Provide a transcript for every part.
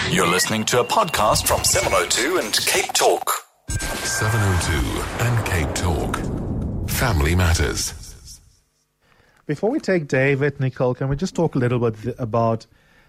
You're listening to a podcast from 702 and Cape Talk. 702 and Cape Talk. Family Matters. Before we take David, Nicole, can we just talk a little bit about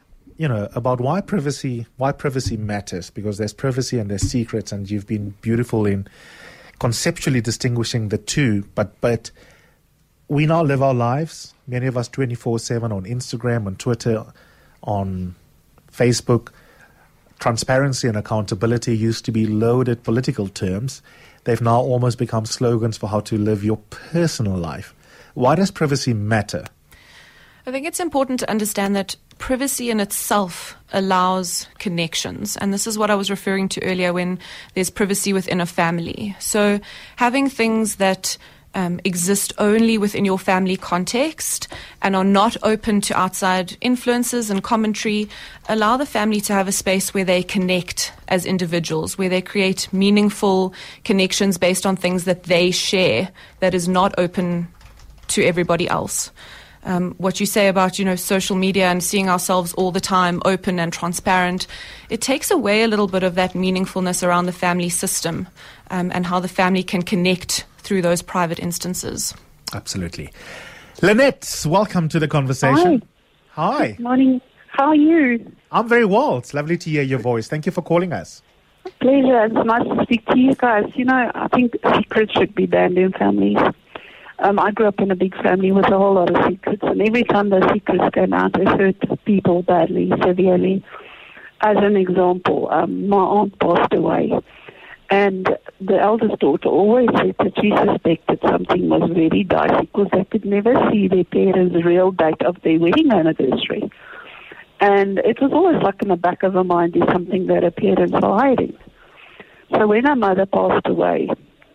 why privacy matters? Because there's privacy and there's secrets, and you've been beautiful in conceptually distinguishing the two. But we now live our lives, many of us 24/7 on Instagram, on Twitter, on Facebook. Transparency and accountability used to be loaded political terms. They've now almost become slogans for how to live your personal life. Why does privacy matter? I think it's important to understand that privacy in itself allows connections. And this is what I was referring to earlier when there's privacy within a family. So having things that exist only within your family context and are not open to outside influences and commentary allow the family to have a space where they connect as individuals, where they create meaningful connections based on things that they share that is not open to everybody else. What you say about, social media and seeing ourselves all the time open and transparent, it takes away a little bit of that meaningfulness around the family system and how the family can connect through those private instances. Absolutely. Lynette, welcome to the conversation. Hi. Good morning. How are you? I'm very well. It's lovely to hear your voice. Thank you for calling us. Pleasure. It's nice to speak to you guys. I think secrets should be banned in families. I grew up in a big family with a whole lot of secrets, and every time those secrets came out, they hurt people badly, severely. As an example, my aunt passed away, and the eldest daughter always said that she suspected something was very dicey because they could never see their parents' real date of their wedding anniversary. And it was always like in the back of her mind is something that her parents are hiding. So when her mother passed away,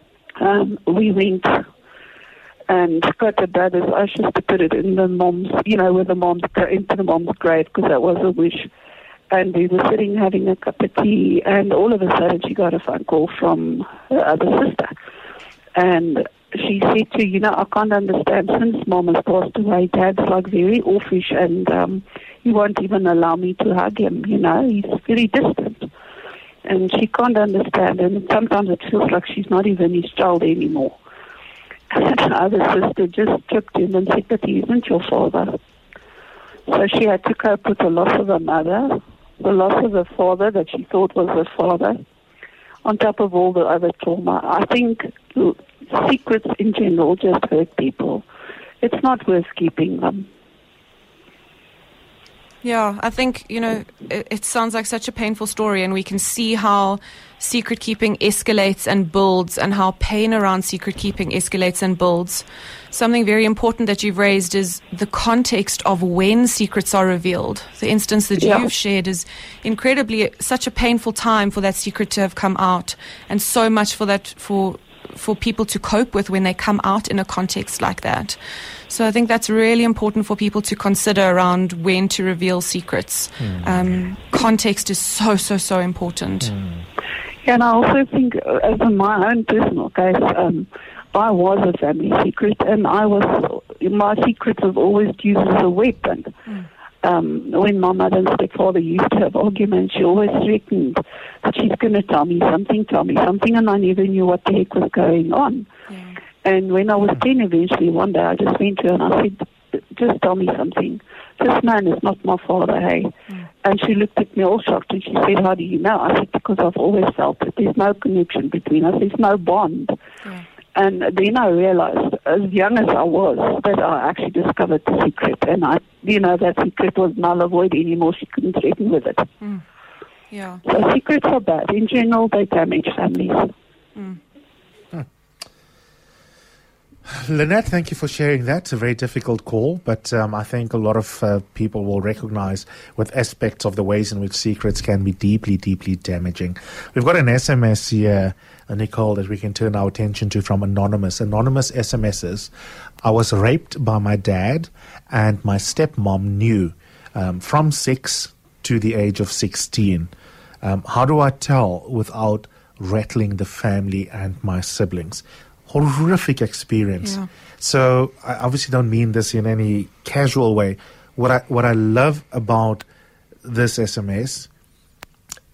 we went and got her brother's ashes to put it in the mom's, into the mom's grave, because that was a wish. And we were sitting having a cup of tea, and all of a sudden she got a phone call from her other sister. And she said to, I can't understand, since mom has passed away, dad's like very offish, and he won't even allow me to hug him, he's very distant. And she can't understand, and sometimes it feels like she's not even his child anymore. And her other sister just chipped in and said that he isn't your father. So she had to cope with the loss of her mother, the loss of her father that she thought was her father, on top of all the other trauma. I think secrets in general just hurt people. It's not worth keeping them. Yeah, I think, it sounds like such a painful story, and we can see how secret keeping escalates and builds, and how pain around secret keeping escalates and builds. Something very important that you've raised is the context of when secrets are revealed. The instance that you've shared is incredibly such a painful time for that secret to have come out, and so much for that for people to cope with when they come out in a context like that. So I think that's really important for people to consider around when to reveal secrets. Context is so important. Yeah, and I also think, as in my own personal case, I was a family secret, and my secrets was always used as a weapon. When my mother and stepfather used to have arguments, she always threatened that she's going to tell me something, and I never knew what the heck was going on. Yeah. And when I was 10, eventually, one day, I just went to her and I said, just tell me something. This man is not my father, hey? And she looked at me all shocked, and she said, how do you know? I said, because I've always felt that there's no connection between us, there's no bond. Yeah. And then I realized, as young as I was, that I actually discovered the secret. And that secret was null and void anymore. She couldn't threaten with it. Yeah. So secrets are bad. In general, they damage families. Lynette, thank you for sharing that. It's a very difficult call, but I think a lot of people will recognize with aspects of the ways in which secrets can be deeply, deeply damaging. We've got an SMS here, Nicole, that we can turn our attention to from Anonymous. Anonymous SMSs. I was raped by my dad, and my stepmom knew from 6 to the age of 16. How do I tell without rattling the family and my siblings? Horrific experience. Yeah. So I obviously don't mean this in any casual way. What I love about this SMS,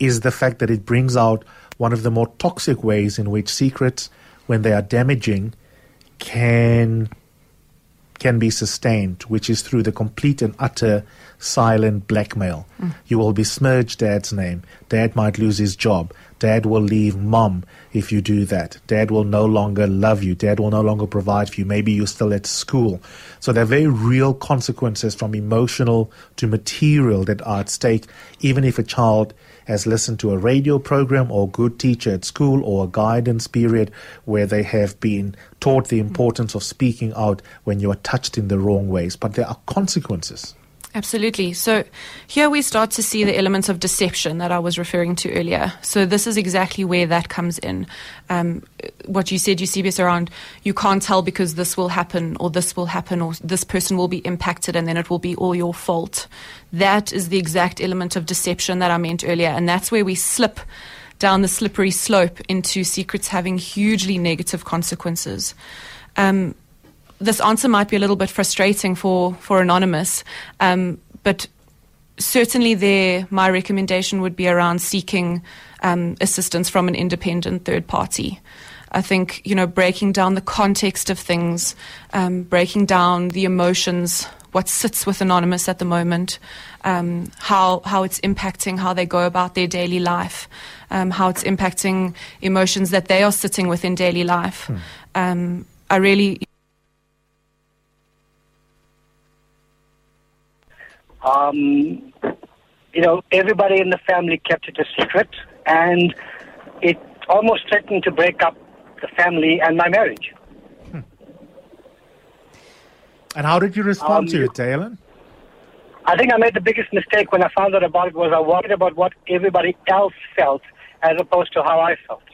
is the fact that it brings out one of the more toxic ways in which secrets, when they are damaging, can be sustained, which is through the complete and utter silent blackmail. You will besmirch Dad's name. Dad might lose his job. Dad will leave Mom if you do that. Dad will no longer love you. Dad will no longer provide for you. Maybe you're still at school. So there are very real consequences, from emotional to material, that are at stake, even if a child has listened to a radio program or a good teacher at school or a guidance period where they have been taught the importance of speaking out when you are touched in the wrong ways. But there are consequences. Absolutely. So here we start to see the elements of deception that I was referring to earlier. So this is exactly where that comes in. What you said, Eusebius, around you can't tell because this will happen or this person will be impacted and then it will be all your fault. That is the exact element of deception that I meant earlier. And that's where we slip down the slippery slope into secrets having hugely negative consequences. This answer might be a little bit frustrating for Anonymous, but certainly my recommendation would be around seeking assistance from an independent third party. I think, breaking down the context of things, breaking down the emotions, what sits with Anonymous at the moment, how it's impacting how they go about their daily life, how it's impacting emotions that they are sitting with in daily life. I really... everybody in the family kept it a secret, and it almost threatened to break up the family and my marriage. And how did you respond to it, Dalen? I think I made the biggest mistake when I found out about it was I worried about what everybody else felt as opposed to how I felt.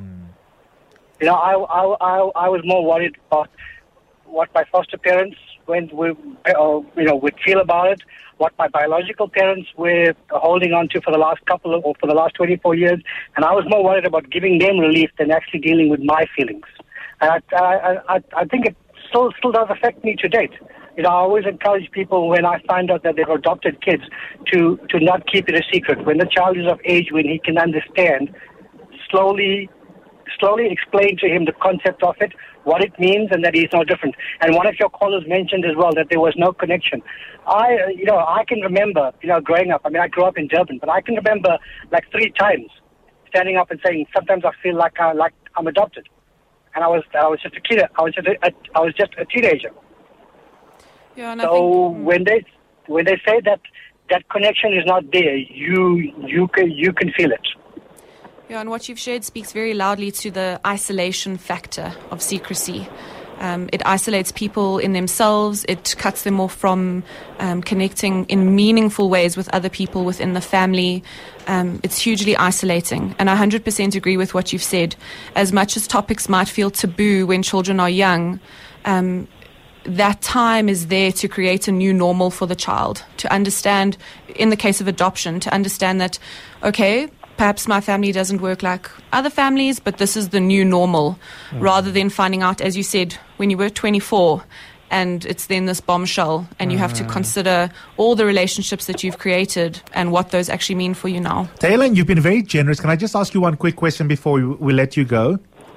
I was more worried about what my foster parents would feel about it, what my biological parents were holding on to for the last 24 years, and I was more worried about giving them relief than actually dealing with my feelings. And I think it still does affect me to date. I always encourage people when I find out that they've adopted kids to not keep it a secret. When the child is of age, when he can understand, slowly explain to him the concept of it, what it means, and that he's no different. And one of your callers mentioned as well that there was no connection. I can remember, growing up. I mean, I grew up in Durban, but I can remember like 3 times standing up and saying, sometimes I feel like I'm adopted, and I was just a kid. I was just a teenager. Yeah, and so when they say that connection is not there, you can feel it. Yeah, and what you've shared speaks very loudly to the isolation factor of secrecy. It isolates people in themselves. It cuts them off from connecting in meaningful ways with other people within the family. It's hugely isolating. And I 100% agree with what you've said. As much as topics might feel taboo when children are young, that time is there to create a new normal for the child, to understand, in the case of adoption, to understand that, okay, perhaps my family doesn't work like other families, but this is the new normal, rather than finding out, as you said, when you were 24, and it's then this bombshell, and you have to consider all the relationships that you've created and what those actually mean for you now. Dalen, you've been very generous. Can I just ask you one quick question before we let you go?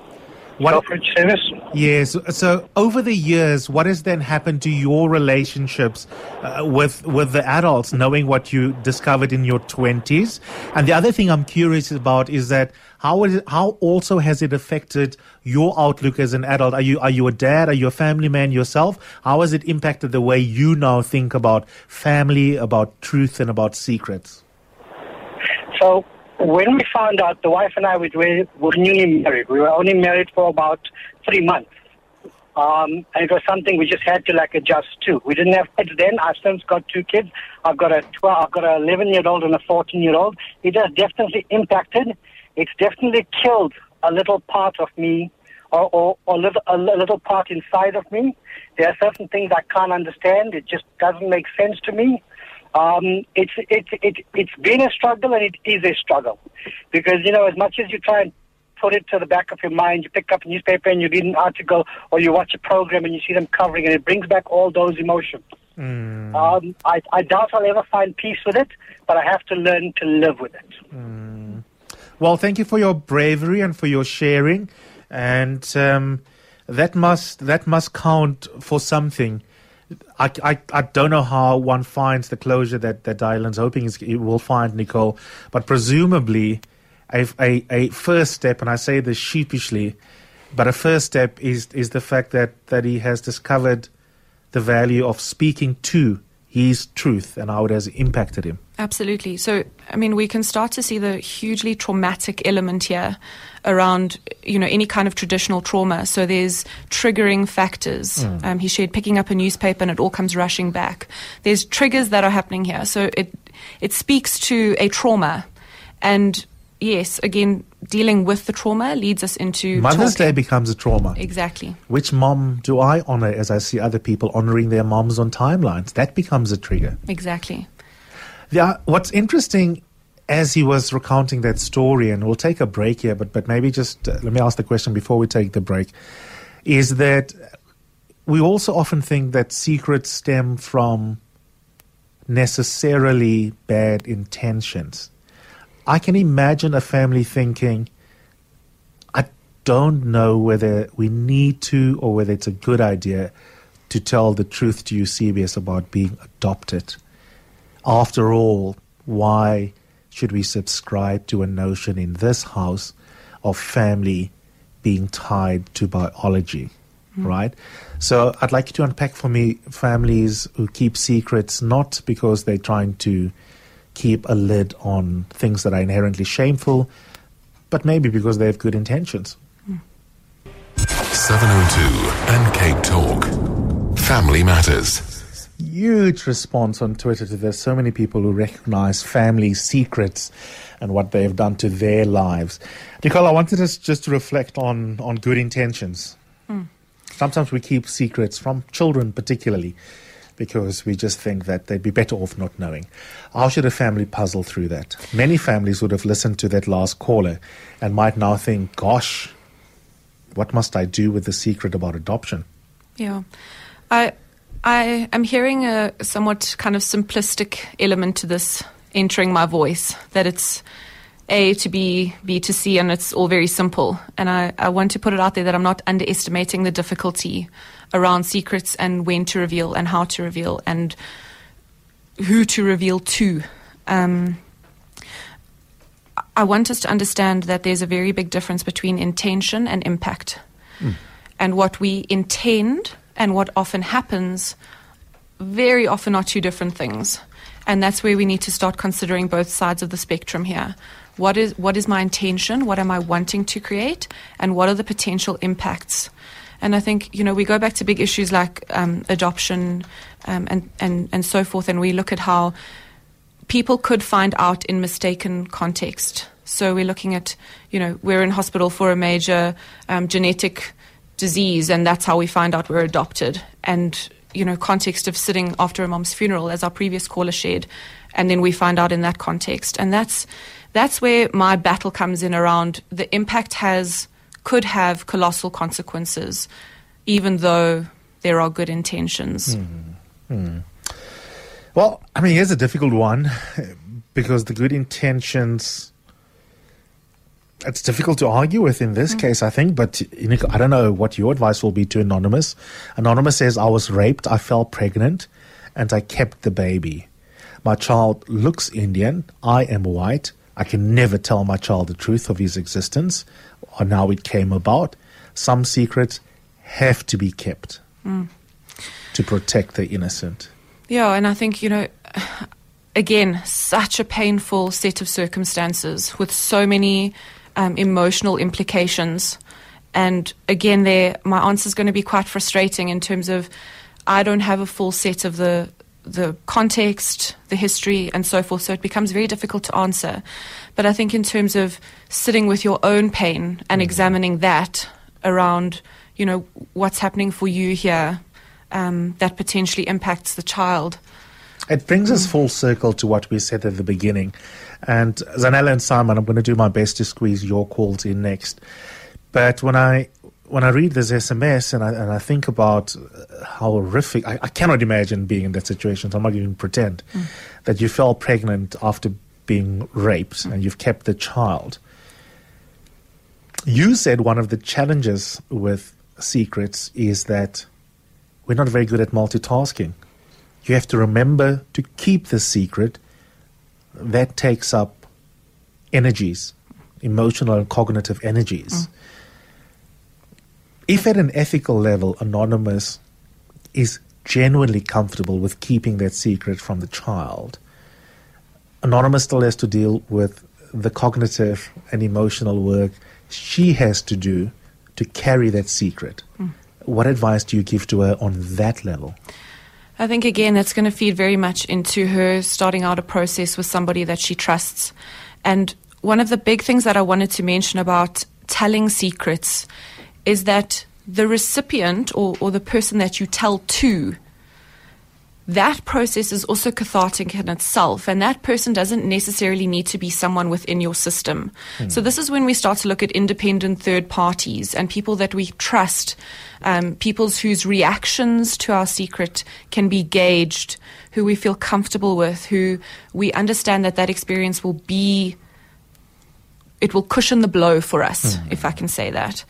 Yes. So over the years, what has then happened to your relationships with the adults, knowing what you discovered in your 20s? And the other thing I'm curious about is that how also has it affected your outlook as an adult? Are you a dad? Are you a family man yourself? How has it impacted the way you now think about family, about truth, and about secrets? So when we found out, the wife and I were newly married. We were only married for about 3 months. And it was something we just had to adjust to. We didn't have kids then. I've since got 2 kids. I've got an 11-year-old and a 14-year-old. It has definitely impacted. It's definitely killed a little part of me, or a little part inside of me. There are certain things I can't understand. It just doesn't make sense to me. It's been a struggle, and it is a struggle, because as much as you try and put it to the back of your mind, you pick up a newspaper and you read an article, or you watch a program and you see them covering, and it brings back all those emotions. I doubt I'll ever find peace with it, but I have to learn to live with it. Well, thank you for your bravery and for your sharing. And that must count for something. I don't know how one finds the closure that Dylan's hoping he will find, Nicole. But presumably a first step, and I say this sheepishly, but a first step is the fact that he has discovered the value of speaking to his truth and how it has impacted him. Absolutely. So, I mean, we can start to see the hugely traumatic element here around, any kind of traditional trauma. So there's triggering factors. He shared picking up a newspaper and it all comes rushing back. There's triggers that are happening here. So it speaks to a trauma. And yes, again, dealing with the trauma leads us into Mother's Day becomes a trauma. Exactly. Which mom do I honor as I see other people honoring their moms on timelines? That becomes a trigger. Exactly. What's interesting as he was recounting that story, and we'll take a break here, but maybe just let me ask the question before we take the break, is that we also often think that secrets stem from necessarily bad intentions. I can imagine a family thinking, I don't know whether we need to or whether it's a good idea to tell the truth to Eusebius about being adopted. After all, why should we subscribe to a notion in this house of family being tied to biology, right? So I'd like you to unpack for me families who keep secrets not because they're trying to keep a lid on things that are inherently shameful, but maybe because they have good intentions. 702 and Cape Talk. Family Matters. Huge response on Twitter to this. So many people who recognize family secrets and what they have done to their lives. Nicole, I wanted us just to reflect on good intentions. Sometimes we keep secrets from children particularly because we just think that they'd be better off not knowing. How should a family puzzle through that? Many families would have listened to that last caller and might now think, gosh, what must I do with the secret about adoption? Yeah. I am hearing a somewhat kind of simplistic element to this entering my voice, that it's A to B, B to C, and it's all very simple. And I want to put it out there that I'm not underestimating the difficulty around secrets and when to reveal and how to reveal and who to reveal to. I want us to understand that there's a very big difference between intention and impact. And what we intend and what often happens very often are two different things. And that's where we need to start considering both sides of the spectrum here. What is my intention? What am I wanting to create? And what are the potential impacts? And I think, we go back to big issues like adoption and so forth, and we look at how people could find out in mistaken context. So we're looking at, we're in hospital for a major genetic disease, and that's how we find out we're adopted. And, context of sitting after a mom's funeral, as our previous caller shared, and then we find out in that context. And that's where my battle comes in around the impact could have colossal consequences, even though there are good intentions. Well, here's a difficult one, because the good intentions, it's difficult to argue with in this case, I think, but I don't know what your advice will be to Anonymous. Anonymous says, I was raped, I fell pregnant, and I kept the baby. My child looks Indian, I am white, I can never tell my child the truth of his existence, or how it came about. Some secrets have to be kept to protect the innocent. Yeah, and I think, again, such a painful set of circumstances with so many emotional implications. And again, my answer is going to be quite frustrating in terms of I don't have a full set of the context, the history, and so forth, so it becomes very difficult to answer. But I think in terms of sitting with your own pain and examining that around, what's happening for you here, that potentially impacts the child. It brings us full circle to what we said at the beginning. And Zanella and Simon, I'm going to do my best to squeeze your calls in next. But when I read this SMS and I think about how horrific, I cannot imagine being in that situation, so I'm not even pretend, that you fell pregnant after being raped and you've kept the child. You said one of the challenges with secrets is that we're not very good at multitasking. You have to remember to keep the secret. That takes up energies, emotional and cognitive energies. If at an ethical level, Anonymous is genuinely comfortable with keeping that secret from the child, Anonymous still has to deal with the cognitive and emotional work she has to do to carry that secret. What advice do you give to her on that level? I think, again, that's going to feed very much into her starting out a process with somebody that she trusts. And one of the big things that I wanted to mention about telling secrets is that the recipient or the person that you tell to, that process is also cathartic in itself, and that person doesn't necessarily need to be someone within your system. So this is when we start to look at independent third parties and people that we trust, people whose reactions to our secret can be gauged, who we feel comfortable with, who we understand that experience will be, it will cushion the blow for us, if I can say that.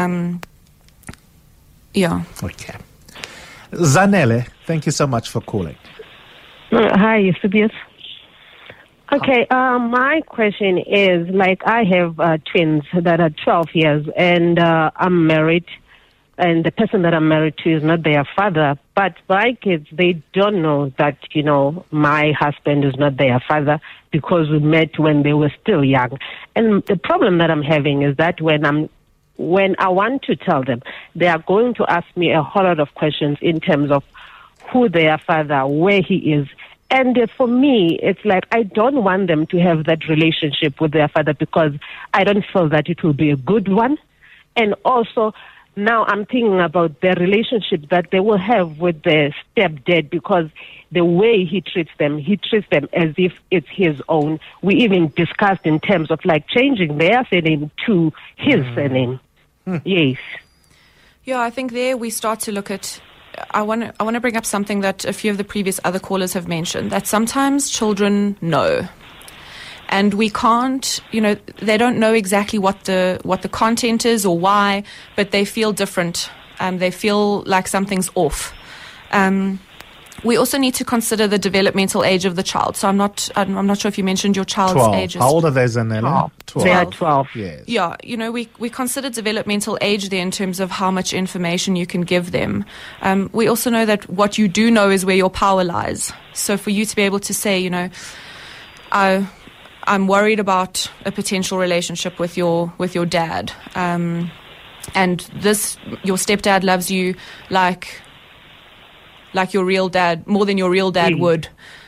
Yeah. Okay. Zanele, thank you so much for calling. Hi, Eusebius. Okay, my question is, like, I have twins that are 12 years, and I'm married, and the person that I'm married to is not their father, but my kids, they don't know that, you know, my husband is not their father because we met when they were still young. And the problem that I'm having is that when I want to tell them, they are going to ask me a whole lot of questions in terms of who their father, where he is. And for me, it's like I don't want them to have that relationship with their father because I don't feel that it will be a good one. And also, now I'm thinking about the relationship that they will have with their stepdad because the way he treats them as if it's his own. We even discussed in terms of like changing their surname to his surname. Yes. Yeah, I think there we start to look at, I want to bring up something that a few of the previous other callers have mentioned, that sometimes children know. And we can't, you know, they don't know exactly what the content is or why, but they feel different. They feel like something's off. We also need to consider the developmental age of the child. So I'm not sure if you mentioned your child's 12. age. How old are they, Zanele? 12. They are 12. Yes. Yeah, you know, we consider developmental age there in terms of how much information you can give them. We also know that what you do know is where your power lies. So for you to be able to say, you know, I'm worried about a potential relationship with your dad, and your stepdad loves you like your real dad, more than your real dad would.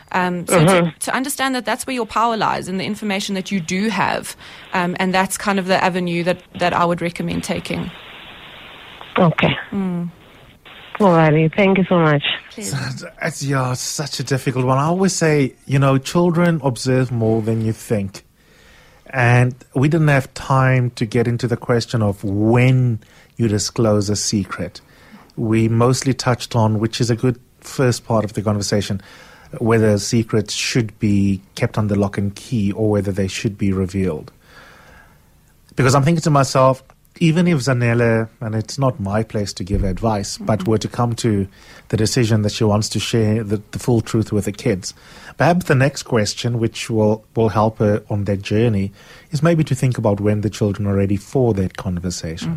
To understand that that's where your power lies and the information that you do have. And that's kind of the avenue that I would recommend taking. Okay. Alrighty. Thank you so much. It's such a difficult one. I always say, you know, children observe more than you think. And we didn't have time to get into the question of when you disclose a secret. We mostly touched on, which is a good first part of the conversation, whether secrets should be kept under lock and key or whether they should be revealed. Because I'm thinking to myself, even if Zanele, and it's not my place to give advice, but were to come to the decision that she wants to share the full truth with the kids, perhaps the next question, which will help her on that journey, is maybe to think about when the children are ready for that conversation.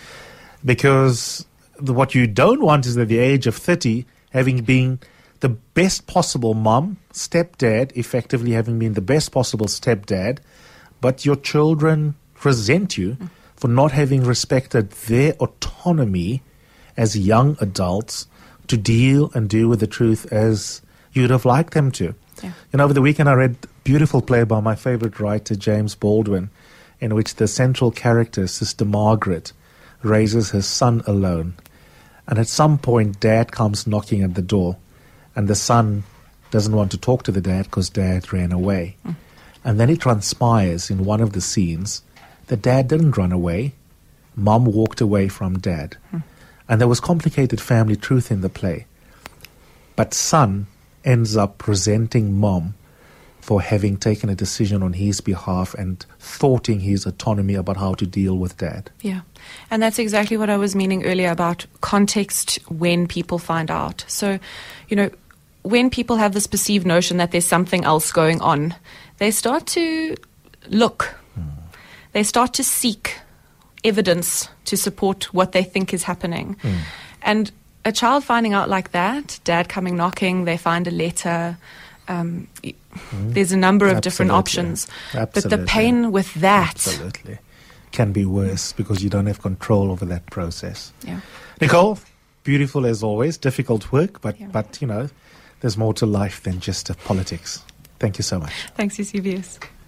Because what you don't want is at the age of 30, having been the best possible mom, stepdad, effectively having been the best possible stepdad, but your children resent you for not having respected their autonomy as young adults to deal and do with the truth as you'd have liked them to. Yeah. You know, over the weekend I read a beautiful play by my favorite writer, James Baldwin, in which the central character, Sister Margaret, raises her son alone. And at some point, Dad comes knocking at the door, and the son doesn't want to talk to the dad because Dad ran away. And then it transpires in one of the scenes that Dad didn't run away. Mom walked away from Dad. And there was complicated family truth in the play. But son ends up resenting Mom for having taken a decision on his behalf and thwarting his autonomy about how to deal with dad. Yeah. And that's exactly what I was meaning earlier about context when people find out. So, when people have this perceived notion that there's something else going on, they start to look. They start to seek evidence to support what they think is happening. And a child finding out like that, dad coming knocking, they find a letter, there's a number of different options. But the pain with that can be worse because you don't have control over that process. Yeah. Nicole, beautiful as always, difficult work, but there's more to life than just politics. Thank you so much. Thanks, Eusebius.